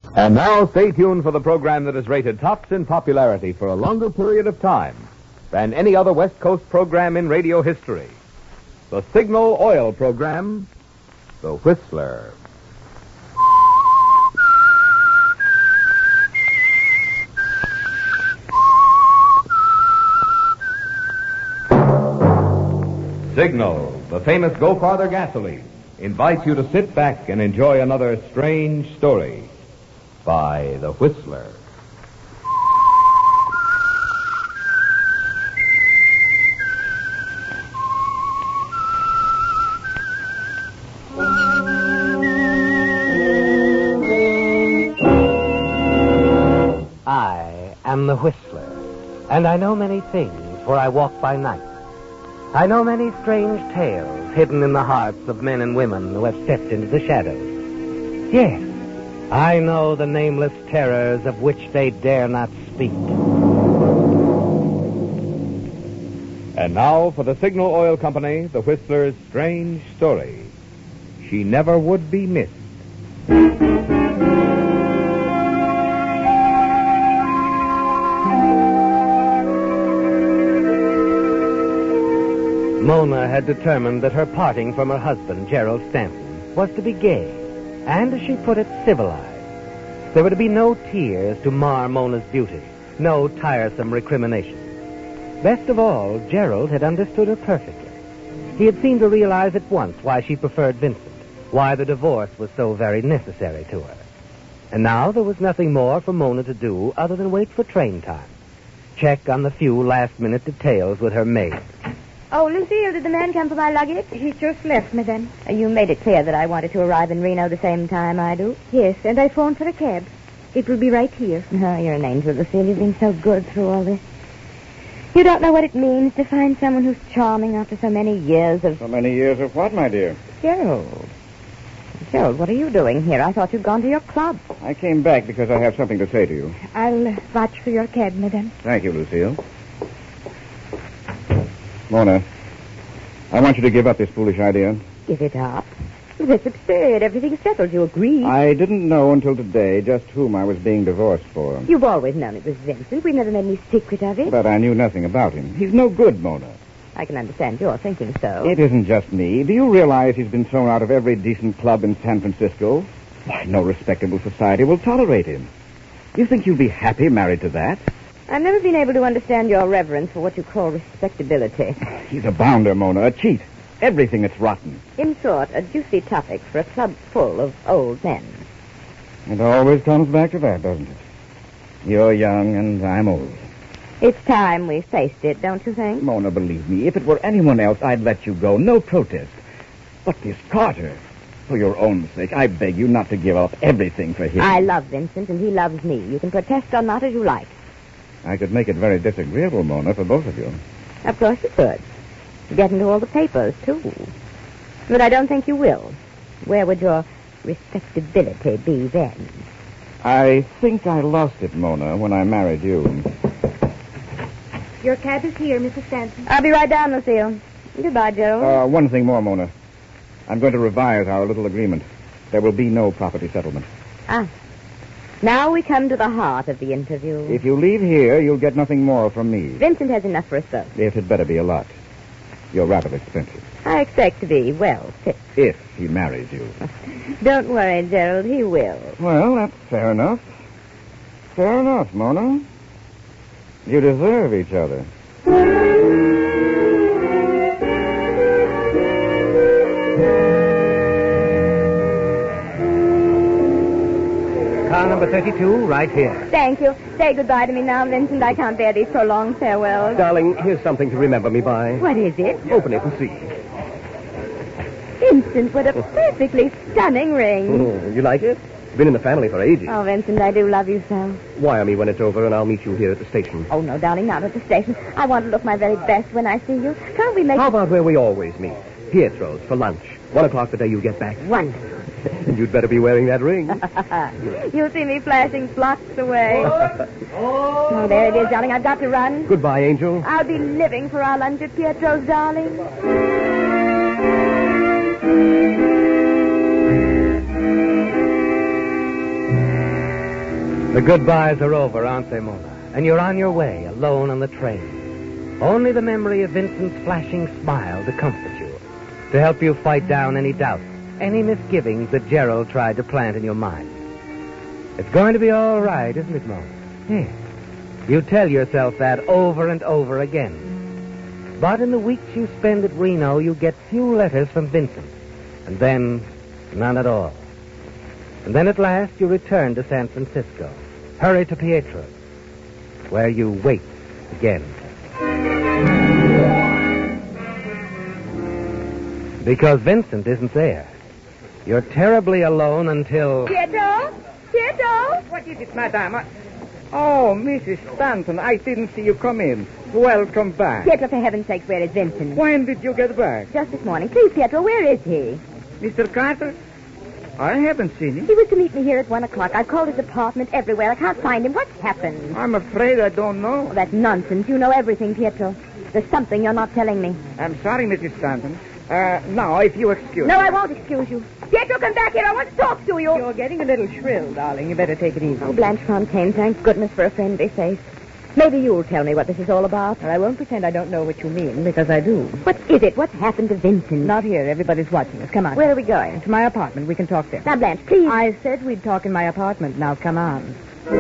And now stay tuned for the program that is rated tops in popularity for a longer period of time than any other West Coast program in radio history. The Signal Oil program, The Whistler. Signal, the famous Go Farther gasoline, invites you to sit back and enjoy another strange story by The Whistler. I am the Whistler, and I know many things, for I walk by night. I know many strange tales hidden in the hearts of men and women who have stepped into the shadows. Yes, I know the nameless terrors of which they dare not speak. And now for the Signal Oil Company, The Whistler's strange story. She never would be missed. Mona had determined that her parting from her husband, Gerald Stanton, was to be gay, and, as she put it, civilized. There were to be no tears to mar Mona's beauty, no tiresome recrimination. Best of all, Gerald had understood her perfectly. He had seemed to realize at once why she preferred Vincent, why the divorce was so very necessary to her. And now there was nothing more for Mona to do other than wait for train time, check on the few last-minute details with her maid. Oh, Lucille, did the man come for my luggage? He just left, madame. You made it clear that I wanted to arrive in Reno the same time I do. Yes, and I phoned for a cab. It will be right here. Oh, you're an angel, Lucille. You've been so good through all this. You don't know what it means to find someone who's charming after so many years of... So many years of what, my dear? Gerald. Gerald, what are you doing here? I thought you'd gone to your club. I came back because I have something to say to you. I'll watch for your cab, madame. Thank you, Lucille. Mona, I want you to give up this foolish idea. Give it up? That's absurd. Everything's settled. You agree. I didn't know until today just whom I was being divorced for. You've always known it was Vincent. We never made any secret of it. But I knew nothing about him. He's no good, Mona. I can understand your thinking so. It isn't just me. Do you realize he's been thrown out of every decent club in San Francisco? Why, no respectable society will tolerate him. You think you'll be happy married to that? I've never been able to understand your reverence for what you call respectability. He's a bounder, Mona, a cheat. Everything that's rotten. In short, a juicy topic for a club full of old men. It always comes back to that, doesn't it? You're young and I'm old. It's time we faced it, don't you think? Mona, believe me, if it were anyone else, I'd let you go. No protest. But this Carter, for your own sake, I beg you not to give up everything for him. I love Vincent and he loves me. You can protest or not as you like. I could make it very disagreeable, Mona, for both of you. Of course you could. Get into all the papers, too. But I don't think you will. Where would your respectability be then? I think I lost it, Mona, when I married you. Your cab is here, Mrs. Stanton. I'll be right down, Lucille. Goodbye, Gerald. One thing more, Mona. I'm going to revise our little agreement. There will be no property settlement. Ah. Now we come to the heart of the interview. If you leave here, you'll get nothing more from me. Vincent has enough for us both. Yes, it better be a lot. You're rather expensive. I expect to be well fit. If he marries you. Don't worry, Gerald. He will. Well, that's fair enough. Fair enough, Mona. You deserve each other. Car number 32, right here. Thank you. Say goodbye to me now, Vincent. I can't bear these prolonged farewells. Darling, here's something to remember me by. What is it? Open it and see. Vincent, what a perfectly stunning ring. You like it? Been in the family for ages. Oh, Vincent, I do love you so. Wire me when it's over and I'll meet you here at the station. Oh, no, darling, not at the station. I want to look my very best when I see you. Can't we make... How about where we always meet? Pietro's for lunch. 1 o'clock the day you get back. Wonderful. You'd better be wearing that ring. You'll see me flashing blocks away. Oh, there it is, darling. I've got to run. Goodbye, Angel. I'll be living for our lunch at Pietro's, darling. The goodbyes are over, aren't they, Mona? And you're on your way, alone on the train. Only the memory of Vincent's flashing smile to comfort you, to help you fight down any doubts, any misgivings that Gerald tried to plant in your mind. It's going to be all right, isn't it, Mona? Yes. You tell yourself that over and over again. But in the weeks you spend at Reno, you get few letters from Vincent. And then, none at all. And then at last you return to San Francisco. Hurry to Pietro's, where you wait again. Because Vincent isn't there. You're terribly alone until... Pietro? Pietro? What is it, madame? Oh, Mrs. Stanton, I didn't see you come in. Welcome back. Pietro, for heaven's sake, where is Vincent? When did you get back? Just this morning. Please, Pietro, where is he? Mr. Carter? I haven't seen him. He was to meet me here at 1 o'clock. I've called his apartment everywhere. I can't find him. What's happened? I'm afraid I don't know. Oh, that's nonsense. You know everything, Pietro. There's something you're not telling me. I'm sorry, Mrs. Stanton. Now, if you excuse No, me. I won't excuse you. Pietro, come back here. I want to talk to you. You're getting a little shrill, darling. You better take it easy. Oh, Blanche Fontaine, thank goodness for a friendly face. Maybe you'll tell me what this is all about. I won't pretend I don't know what you mean, because I do. What is it? What's happened to Vincent? Not here. Everybody's watching us. Come on. Where are we going? To my apartment. We can talk there. Now, Blanche, please. I said we'd talk in my apartment. Now, come on.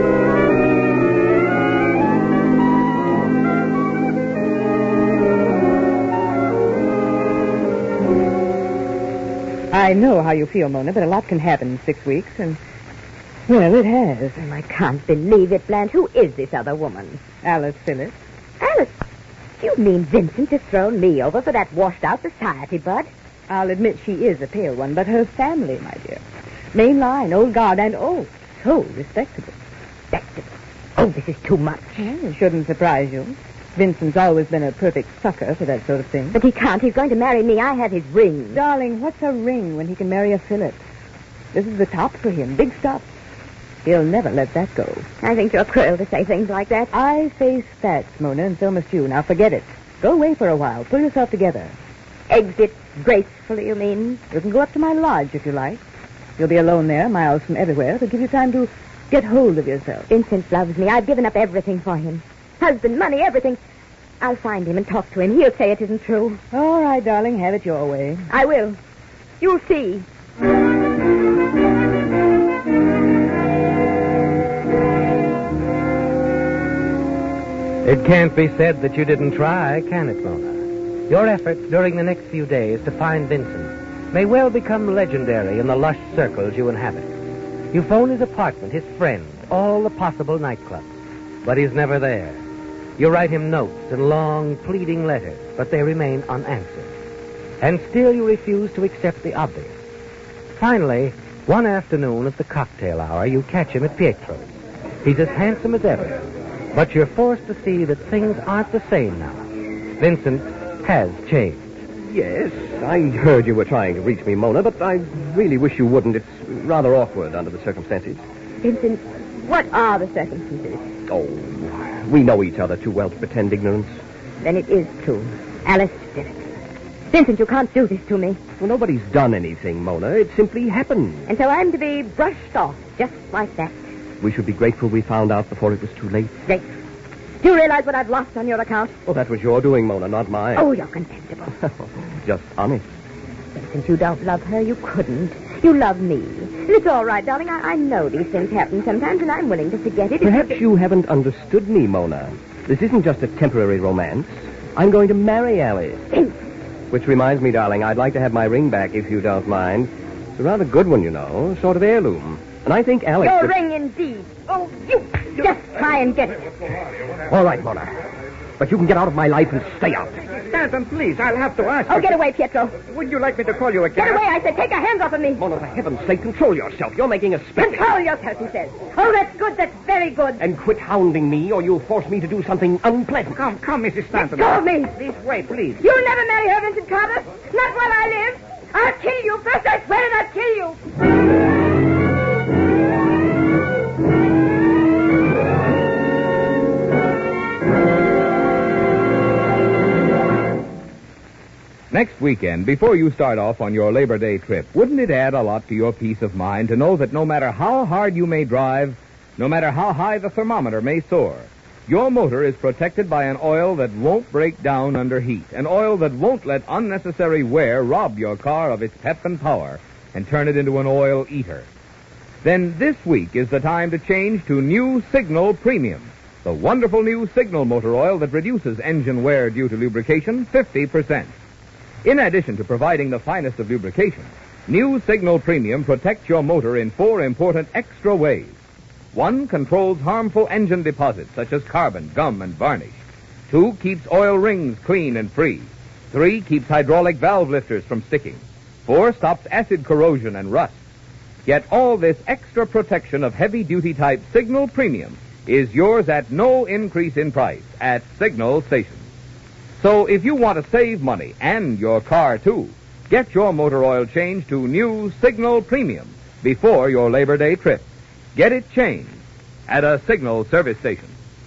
I know how you feel, Mona, but a lot can happen in 6 weeks, and, well, it has. Oh, I can't believe it, Blanche. Who is this other woman? Alice Phillips. Alice, you mean Vincent has thrown me over for that washed-out society bud? I'll admit she is a pale one, but her family, my dear. Main line, old guard, and oh, so respectable. Respectable. Oh, this is too much. Well, it shouldn't surprise you. Vincent's always been a perfect sucker for that sort of thing. But he can't. He's going to marry me. I have his ring. Darling, what's a ring when he can marry a Phillips? This is the top for him. Big stuff. He'll never let that go. I think you're cruel to say things like that. I face facts, Mona, and so must you. Now forget it. Go away for a while. Pull yourself together. Exit gracefully, you mean? You can go up to my lodge if you like. You'll be alone there, miles from everywhere. It'll give you time to get hold of yourself. Vincent loves me. I've given up everything for him. Husband, money, everything. I'll find him and talk to him. He'll say it isn't true. All right, darling. Have it your way. I will. You'll see. It can't be said that you didn't try, can it, Mona? Your efforts during the next few days to find Vincent may well become legendary in the lush circles you inhabit. You phone his apartment, his friends, all the possible nightclubs, but he's never there. You write him notes and long, pleading letters, but they remain unanswered. And still you refuse to accept the obvious. Finally, one afternoon at the cocktail hour, you catch him at Pietro's. He's as handsome as ever, but you're forced to see that things aren't the same now. Vincent has changed. Yes, I heard you were trying to reach me, Mona, but I really wish you wouldn't. It's rather awkward under the circumstances. Vincent, what are the circumstances? Oh, we know each other too well to pretend ignorance. Then it is true. Alice Phillips. Vincent, you can't do this to me. Well, nobody's done anything, Mona. It simply happened. And so I'm to be brushed off just like that. We should be grateful we found out before it was too late. Great. Do you realize what I've lost on your account? Well, that was your doing, Mona, not mine. Oh, you're contemptible. Just honest. Vincent, you don't love her. You couldn't. You love me. And it's all right, darling. I know these things happen sometimes, and I'm willing to forget it. Perhaps you haven't understood me, Mona. This isn't just a temporary romance. I'm going to marry Alice. Which reminds me, darling, I'd like to have my ring back, if you don't mind. It's a rather good one, you know, sort of heirloom. And I think Alice... Your ring, indeed. Oh, you just try and get it. All right, Mona. But you can get out of my life and stay out. Stanton, please, I'll have to ask Oh, you. get away, Pietro. Would you like me to call you a cab? Get away, I said. Take your hands off of me. Mona, for heaven's sake, control yourself. You're making a spectacle. Control yourself, he says. Oh, that's good. That's very good. And quit hounding me, or you'll force me to do something unpleasant. Come, Mrs. Stanton. Let go of me. This way, please. You'll never marry her, Vincent Carter. Not while I live. I'll kill you. First, I swear it, I'll kill you. Next weekend, before you start off on your Labor Day trip, wouldn't it add a lot to your peace of mind to know that no matter how hard you may drive, no matter how high the thermometer may soar, your motor is protected by an oil that won't break down under heat, an oil that won't let unnecessary wear rob your car of its pep and power and turn it into an oil eater. Then this week is the time to change to new Signal Premium, the wonderful new Signal motor oil that reduces engine wear due to lubrication 50%. In addition to providing the finest of lubrication, new Signal Premium protects your motor in 4 important extra ways. 1, controls harmful engine deposits such as carbon, gum, and varnish. 2, keeps oil rings clean and free. 3, keeps hydraulic valve lifters from sticking. 4, stops acid corrosion and rust. Yet all this extra protection of heavy-duty type Signal Premium is yours at no increase in price at Signal stations. So if you want to save money and your car too, get your motor oil changed to new Signal Premium before your Labor Day trip. Get it changed at a Signal service station.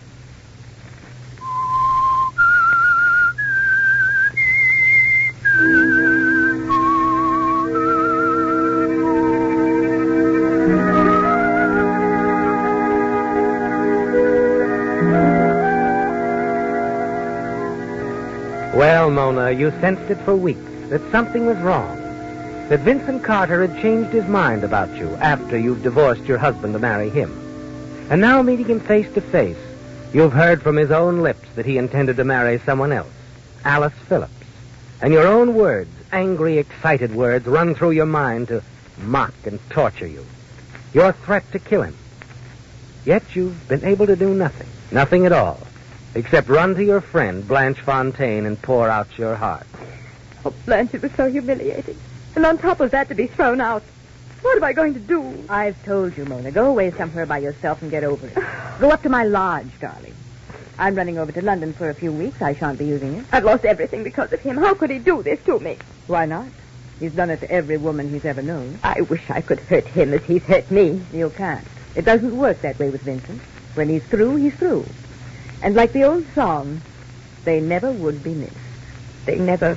Well, Mona, you sensed it for weeks, that something was wrong. That Vincent Carter had changed his mind about you after you've divorced your husband to marry him. And now, meeting him face to face, you've heard from his own lips that he intended to marry someone else, Alice Phillips. And your own words, angry, excited words, run through your mind to mock and torture you. Your threat to kill him. Yet you've been able to do nothing, nothing at all, except run to your friend, Blanche Fontaine, and pour out your heart. Oh, Blanche, it was so humiliating. And on top of that, to be thrown out. What am I going to do? I've told you, Mona. Go away somewhere by yourself and get over it. Go up to my lodge, darling. I'm running over to London for a few weeks. I shan't be using it. I've lost everything because of him. How could he do this to me? Why not? He's done it to every woman he's ever known. I wish I could hurt him as he's hurt me. You can't. It doesn't work that way with Vincent. When he's through, he's through. And like the old song, they never would be missed. They never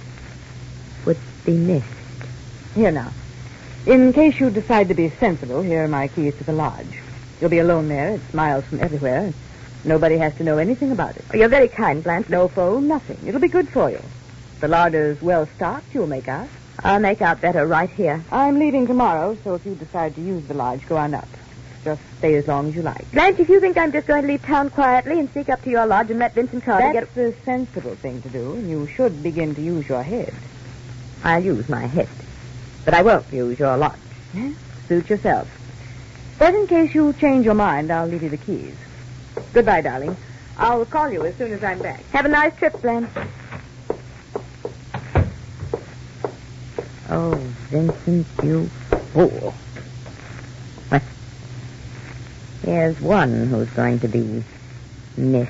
would be missed. Here now. In case you decide to be sensible, here are my keys to the lodge. You'll be alone there. It's miles from everywhere. And nobody has to know anything about it. Oh, you're very kind, Blanche. No phone, nothing. It'll be good for you. The larder's well stocked, you'll make out. I'll make out better right here. I'm leaving tomorrow, so if you decide to use the lodge, go on up. Just stay as long as you like. Blanche, if you think I'm just going to leave town quietly and sneak up to your lodge and let Vincent Carter That's the sensible thing to do, and you should begin to use your head. I'll use my head. But I won't use your lodge. Yeah? Suit yourself. But in case you change your mind, I'll leave you the keys. Goodbye, darling. I'll call you as soon as I'm back. Have a nice trip, Blanche. Oh, Vincent, you fool. What? Here's one who's going to be missed.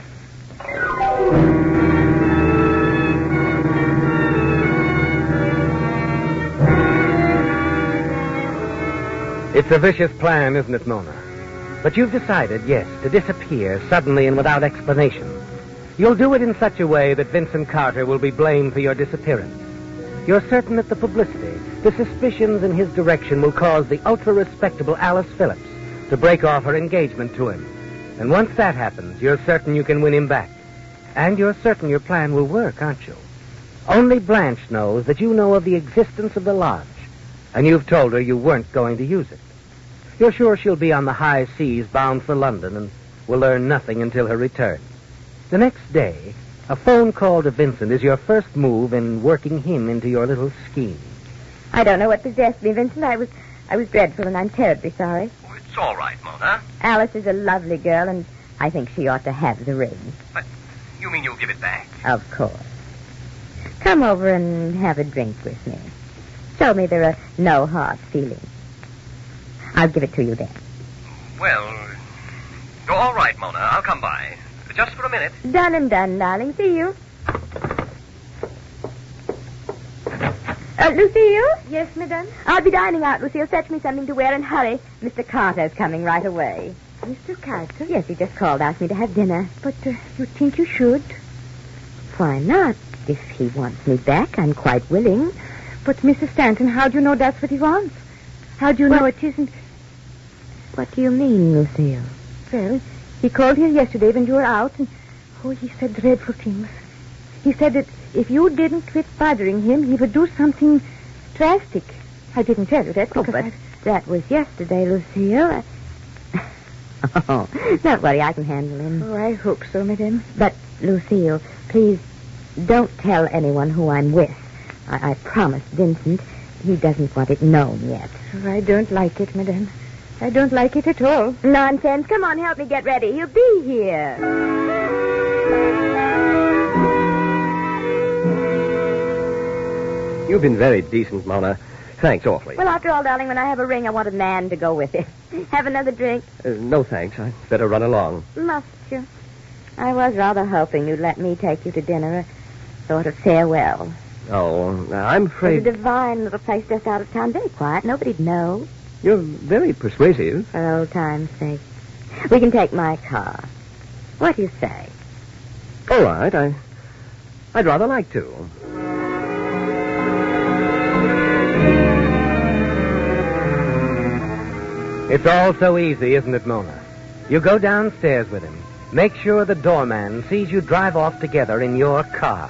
It's a vicious plan, isn't it, Mona? But you've decided, yes, to disappear suddenly and without explanation. You'll do it in such a way that Vincent Carter will be blamed for your disappearance. You're certain that the publicity, the suspicions in his direction will cause the ultra-respectable Alice Phillips to break off her engagement to him. And once that happens, you're certain you can win him back. And you're certain your plan will work, aren't you? Only Blanche knows that you know of the existence of the lodge, and you've told her you weren't going to use it. You're sure she'll be on the high seas bound for London and will learn nothing until her return. The next day, a phone call to Vincent is your first move in working him into your little scheme. I don't know what possessed me, Vincent. I was dreadful, and I'm terribly sorry. Oh, it's all right, Mona. Alice is a lovely girl, and I think she ought to have the ring. But you mean you'll give it back? Of course. Come over and have a drink with me. Show me there are no hard feelings. I'll give it to you then. Well, all right, Mona. I'll come by. Just for a minute. Done and done, darling. See you. Lucille? Yes, madame? I'll be dining out, Lucille. Fetch me something to wear and hurry. Mr. Carter's coming right away. Mr. Carter? Yes, he just called, asked me to have dinner. But you think you should? Why not? If he wants me back, I'm quite willing. But, Mrs. Stanton, how do you know that's what he wants? How do you know it isn't... What do you mean, Lucille? Well, he called here yesterday when you were out, and, he said dreadful things. He said that if you didn't quit bothering him, he would do something drastic. I didn't tell you that because but that was yesterday, Lucille. Oh, don't worry, I can handle him. Oh, I hope so, madame. But, Lucille, please don't tell anyone who I'm with. I promised Vincent. He doesn't want it known yet. Oh, I don't like it, madame. I don't like it at all. Nonsense. Come on, help me get ready. He'll be here. You've been very decent, Mona. Thanks awfully. Well, after all, darling, when I have a ring, I want a man to go with it. Have another drink? No, thanks. I'd better run along. Must you? I was rather hoping you'd let me take you to dinner, a sort of farewell. Oh, I'm afraid... It's a divine little place just out of town, very quiet. Nobody'd know. You're very persuasive. For old time's sake. We can take my car. What do you say? All right, I'd rather like to. It's all so easy, isn't it, Mona? You go downstairs with him. Make sure the doorman sees you drive off together in your car.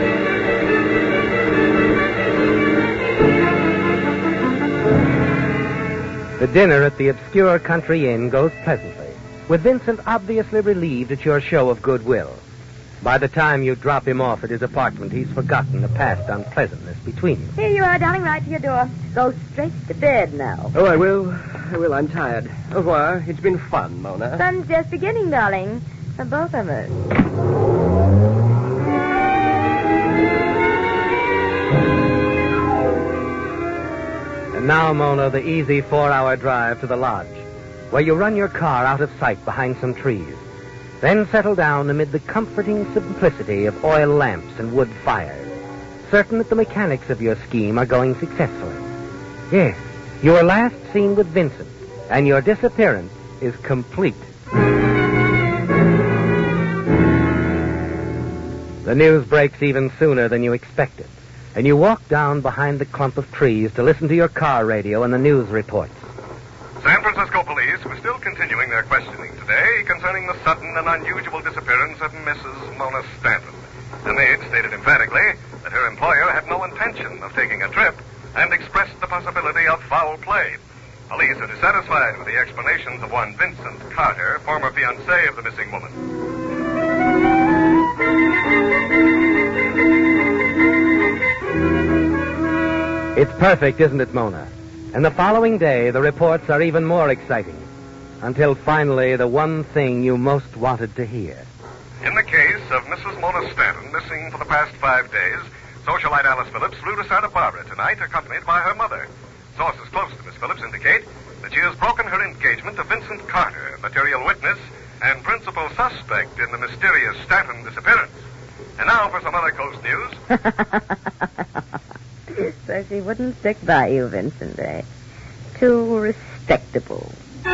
The dinner at the obscure country inn goes pleasantly, with Vincent obviously relieved at your show of goodwill. By the time you drop him off at his apartment, he's forgotten the past unpleasantness between you. Here you are, darling, right to your door. Go straight to bed now. Oh, I will. I'm tired. Au revoir. It's been fun, Mona. Sun's just beginning, darling, for both of us. And now, Mona, the easy 4-hour drive to the lodge, where you run your car out of sight behind some trees. Then settle down amid the comforting simplicity of oil lamps and wood fires, certain that the mechanics of your scheme are going successfully. Yes, you are last seen with Vincent, and your disappearance is complete. The news breaks even sooner than you expected, and you walk down behind the clump of trees to listen to your car radio and the news reports. San Francisco police were still continuing their questioning today concerning the sudden and unusual disappearance of Mrs. Mona Stanton. The maid stated emphatically that her employer had no intention of taking a trip and expressed the possibility of foul play. Police are dissatisfied with the explanations of one Vincent Carter, former fiancé of the missing woman. It's perfect, isn't it, Mona? And the following day, the reports are even more exciting. Until finally, the one thing you most wanted to hear. In the case of Mrs. Mona Stanton, missing for the past 5 days, socialite Alice Phillips flew to Santa Barbara tonight, accompanied by her mother. Sources close to Miss Phillips indicate that she has broken her engagement to Vincent Carter, material witness and principal suspect in the mysterious Stanton disappearance. And now for some other coast news. So she wouldn't stick by you, Vincent, eh? Too respectable.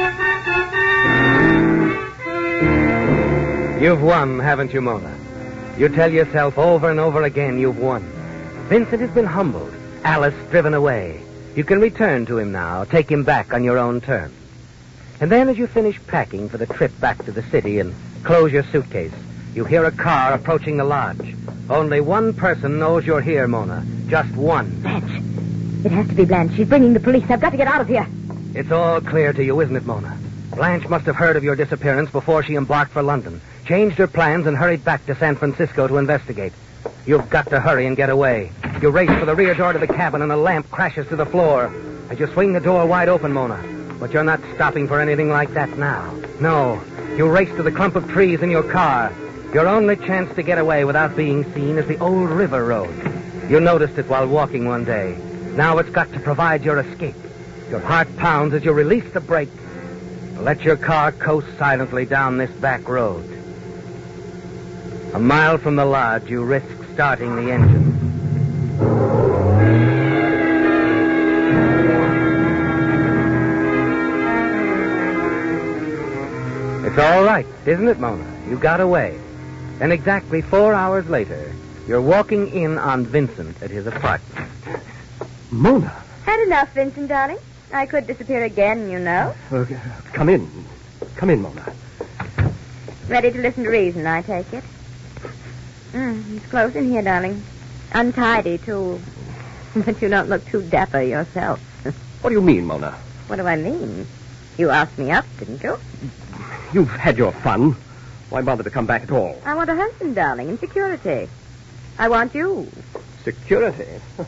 You've won, haven't you, Mona? You tell yourself over and over again you've won. Vincent has been humbled, Alice driven away. You can return to him now, take him back on your own terms. And then as you finish packing for the trip back to the city and close your suitcase, you hear a car approaching the lodge. Only one person knows you're here, Mona. Just one. Blanche. It has to be Blanche. She's bringing the police. I've got to get out of here. It's all clear to you, isn't it, Mona? Blanche must have heard of your disappearance before she embarked for London, changed her plans, and hurried back to San Francisco to investigate. You've got to hurry and get away. You race for the rear door to the cabin, and a lamp crashes to the floor. As you swing the door wide open, Mona. But you're not stopping for anything like that now. No. You race to the clump of trees in your car. Your only chance to get away without being seen is the old river road. You noticed it while walking one day. Now it's got to provide your escape. Your heart pounds as you release the brake. Let your car coast silently down this back road. A mile from the lodge, you risk starting the engine. It's all right, isn't it, Mona? You got away. And exactly 4 hours later, you're walking in on Vincent at his apartment. Mona. Had enough, Vincent, darling? I could disappear again, you know. Come in. Come in, Mona. Ready to listen to reason, I take it. It's close in here, darling. Untidy, too. But you don't look too dapper yourself. What do you mean, Mona? What do I mean? You asked me up, didn't you? You've had your fun. Why bother to come back at all? I want a husband, darling, and security. I want you. Security?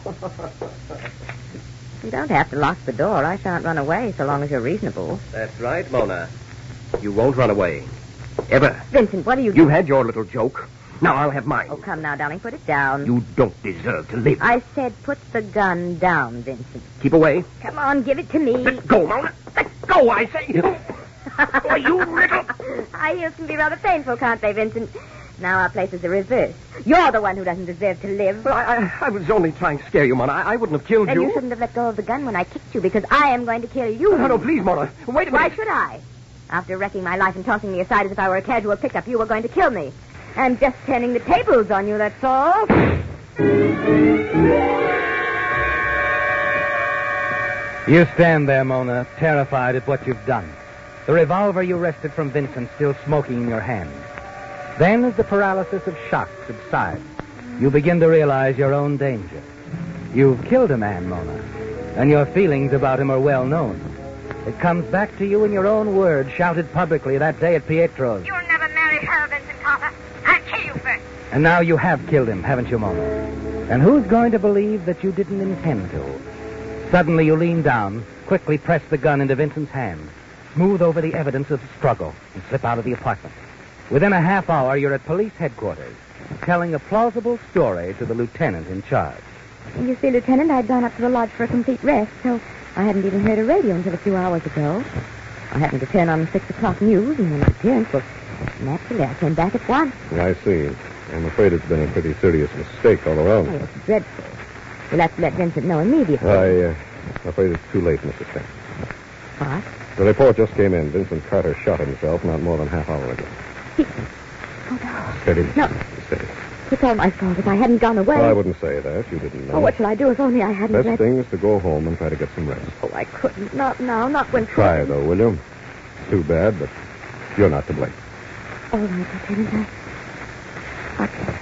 You don't have to lock the door. I shan't run away so long as you're reasonable. That's right, Mona. You won't run away. Ever. Vincent, what are you You had your little joke. Now I'll have mine. Oh, come now, darling. Put it down. You don't deserve to live. I said put the gun down, Vincent. Keep away. Come on, give it to me. Let go, Mona. Let go, I say. Oh, you little... High heels can be rather painful, can't they, Vincent? Now our place is the reverse. You're the one who doesn't deserve to live. Well, I was only trying to scare you, Mona. I wouldn't have killed Then you. you shouldn't have let go of the gun when I kicked you, because I am going to kill you. No, please, Mona. Wait a minute. Why should I? After wrecking my life and tossing me aside as if I were a casual pickup, you were going to kill me. I'm just turning the tables on you, that's all. You stand there, Mona, terrified at what you've done. The revolver you wrested from Vincent still smoking in your hand. Then, as the paralysis of shock subsides, you begin to realize your own danger. You've killed a man, Mona, and your feelings about him are well known. It comes back to you in your own words, shouted publicly that day at Pietro's. You'll never marry her, Vincent Carter. I'll kill you first. And now you have killed him, haven't you, Mona? And who's going to believe that you didn't intend to? Suddenly you lean down, quickly press the gun into Vincent's hand, smooth over the evidence of the struggle, and slip out of the apartment. Within a half hour, you're at police headquarters, telling a plausible story to the lieutenant in charge. You see, Lieutenant, I'd gone up to the lodge for a complete rest, so I hadn't even heard a radio until a few hours ago. I happened to turn on the 6 o'clock news, and when it appeared, well, naturally, I came back at once. I see. I'm afraid it's been a pretty serious mistake all around. Oh, it's dreadful. We'll have to let Vincent know immediately. I'm afraid it's too late, Mrs. Stanton. What? The report just came in. Vincent Carter shot himself not more than half hour ago. Oh, no. Steady. No. Steady. It's all my fault. If I hadn't gone away... Well, I wouldn't say that. You didn't know. Oh, what shall I do if only I hadn't Best let... thing is to go home and try to get some rest. Oh, I couldn't. Not now. Not when... Try, though, will you? Too bad, but you're not to blame. All right, Lieutenant. Okay.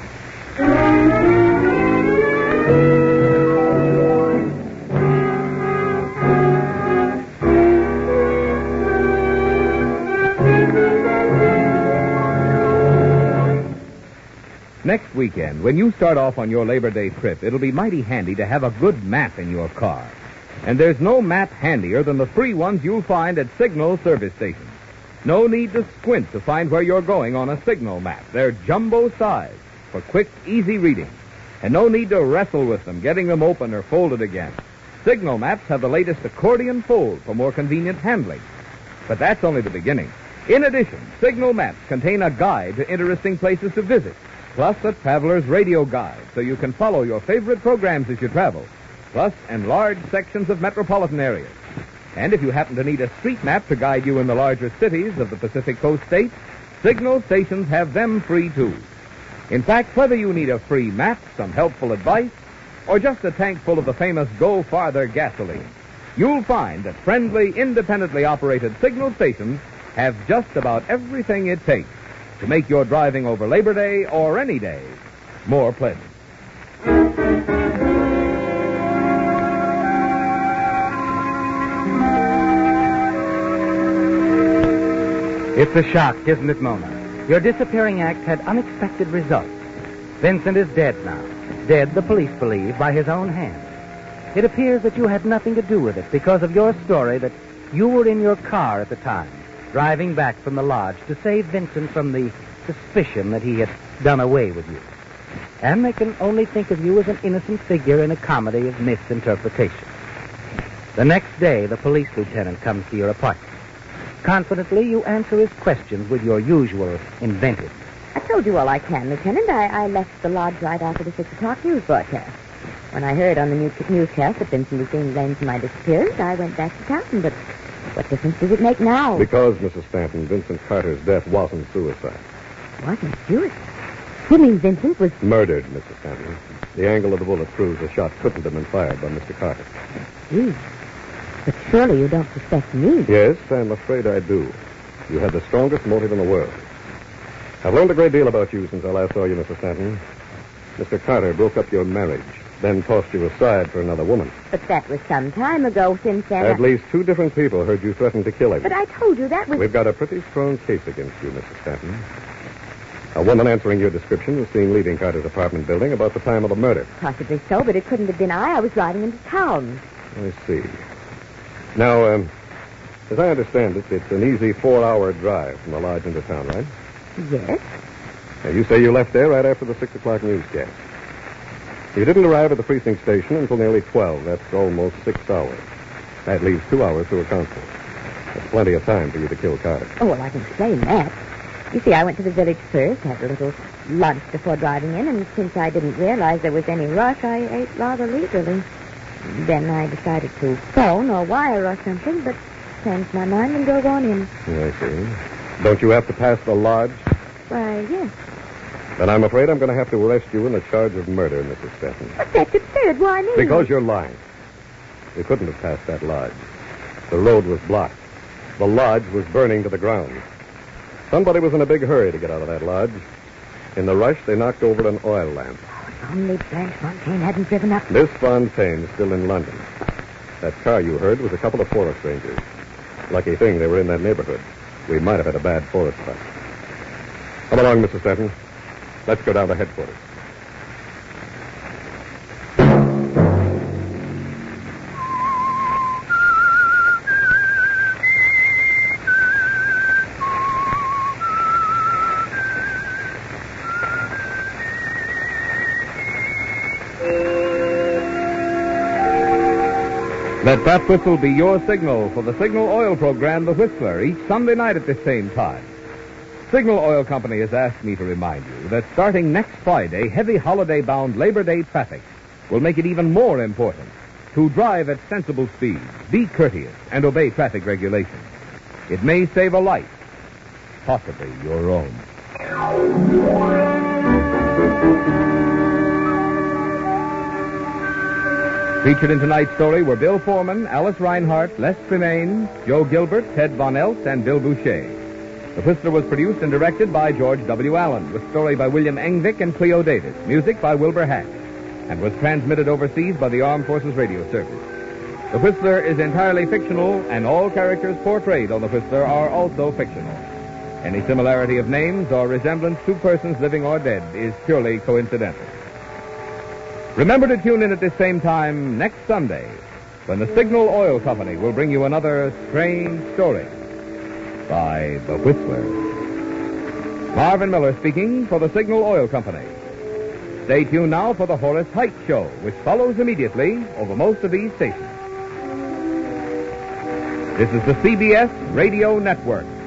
Next weekend, when you start off on your Labor Day trip, it'll be mighty handy to have a good map in your car. And there's no map handier than the free ones you'll find at Signal service stations. No need to squint to find where you're going on a Signal map. They're jumbo size for quick, easy reading. And no need to wrestle with them, getting them open or folded again. Signal maps have the latest accordion fold for more convenient handling. But that's only the beginning. In addition, Signal maps contain a guide to interesting places to visit, plus a traveler's radio guide so you can follow your favorite programs as you travel, plus enlarged sections of metropolitan areas. And if you happen to need a street map to guide you in the larger cities of the Pacific Coast states, Signal stations have them free, too. In fact, whether you need a free map, some helpful advice, or just a tank full of the famous Go Farther gasoline, you'll find that friendly, independently operated Signal stations have just about everything it takes to make your driving over Labor Day or any day more pleasant. It's a shock, isn't it, Mona? Your disappearing act had unexpected results. Vincent is dead now. Dead, the police believe, by his own hand. It appears that you had nothing to do with it because of your story that you were in your car at the time, driving back from the lodge to save Vincent from the suspicion that he had done away with you. And they can only think of you as an innocent figure in a comedy of misinterpretation. The next day, the police lieutenant comes to your apartment. Confidently, you answer his questions with your usual inventive. I told you all I can, Lieutenant. I left the lodge right after the 6 o'clock news broadcast. When I heard on the newscast that Vincent was being blamed for my disappearance, I went back to town. But what difference does it make now? Because, Mrs. Stanton, Vincent Carter's death wasn't suicide. Wasn't suicide? You mean Vincent was... Murdered, Mrs. Stanton. The angle of the bullet proves the shot couldn't have been fired by Mr. Carter. Gee. But surely you don't suspect me. Yes, I'm afraid I do. You had the strongest motive in the world. I've learned a great deal about you since I last saw you, Mr. Stanton. Mr. Carter broke up your marriage, then tossed you aside for another woman. But that was some time ago. Since then... At least 2 different people heard you threaten to kill him. But I told you that was... We've got a pretty strong case against you, Mrs. Stanton. A woman answering your description was seen leaving Carter's apartment building about the time of the murder. Possibly so, but it couldn't have been I. I was riding into town. I see. Now, as I understand it, it's an easy 4-hour drive from the lodge into town, right? Yes. Now, you say you left there right after the 6 o'clock newscast. You didn't arrive at the precinct station until nearly 12. That's almost 6 hours. That leaves 2 hours to account for. That's plenty of time for you to kill Carter. Oh, well, I can explain that. You see, I went to the village first, had a little lunch before driving in, and since I didn't realize there was any rush, I ate rather leisurely. Then I decided to phone or wire or something, but changed my mind and drove on in. I see. Don't you have to pass the lodge? Why, yes. Then I'm afraid I'm going to have to arrest you in the charge of murder, Mrs. Stanton. But that's absurd. Why me? Because you're lying. You couldn't have passed that lodge. The road was blocked. The lodge was burning to the ground. Somebody was in a big hurry to get out of that lodge. In the rush, they knocked over an oil lamp. If only Blanche Fontaine hadn't driven up. Miss Fontaine's still in London. That car you heard was a couple of forest rangers. Lucky thing they were in that neighborhood. We might have had a bad forest fight. Come along, Mrs. Stanton. Let's go down to headquarters. Let that whistle be your signal for the Signal Oil program, The Whistler, each Sunday night at this same time. Signal Oil Company has asked me to remind you that starting next Friday, heavy holiday-bound Labor Day traffic will make it even more important to drive at sensible speeds, be courteous, and obey traffic regulations. It may save a life, possibly your own. Featured in tonight's story were Bill Foreman, Alice Reinhardt, Les Tremaine, Joe Gilbert, Ted Von Elst, and Bill Boucher. The Whistler was produced and directed by George W. Allen, with story by William Engvik and Cleo Davis, music by Wilbur Hatch, and was transmitted overseas by the Armed Forces Radio Service. The Whistler is entirely fictional, and all characters portrayed on The Whistler are also fictional. Any similarity of names or resemblance to persons living or dead is purely coincidental. Remember to tune in at this same time next Sunday, when the Signal Oil Company will bring you another strange story by The Whistler. Marvin Miller speaking for the Signal Oil Company. Stay tuned now for the Horace Height Show, which follows immediately over most of these stations. This is the CBS Radio Network.